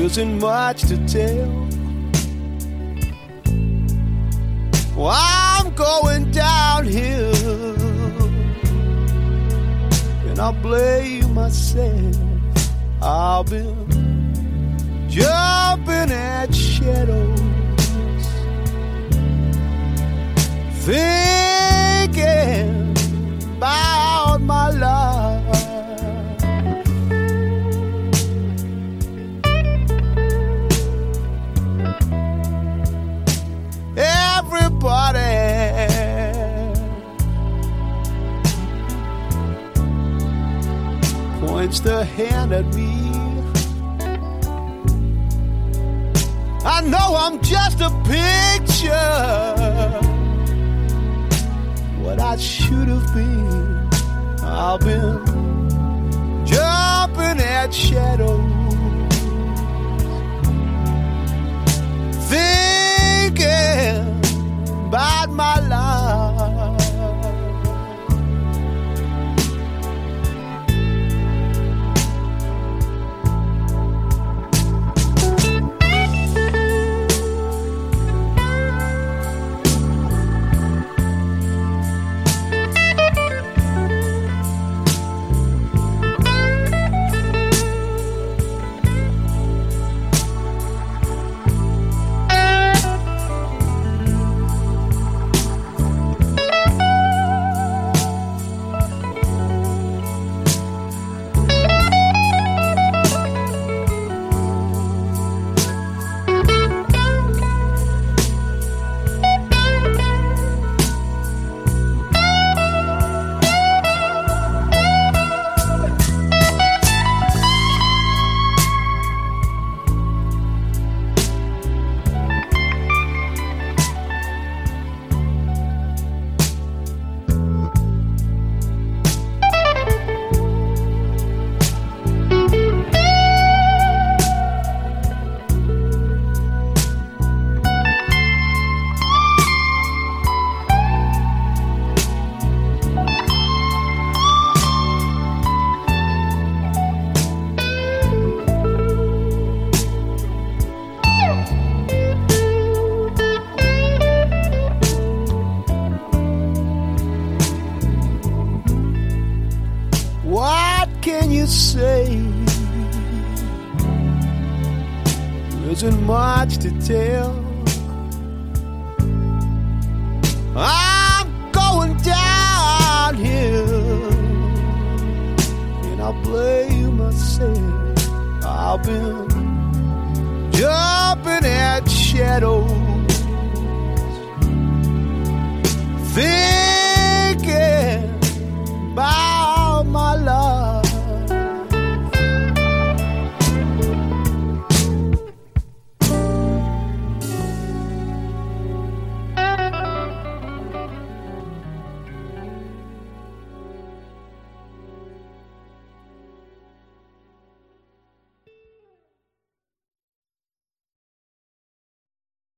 isn't much to tell. Well, I'm going downhill, and I blame myself. I've been jumping at shadows, thinking about my life. Everybody points their hand at me. I know I'm just a picture, what I should have been. I've been jumping at shadows, thinking about my life. Isn't much to tell. I'm going downhill, and I blame myself. I've been jumping at shadows,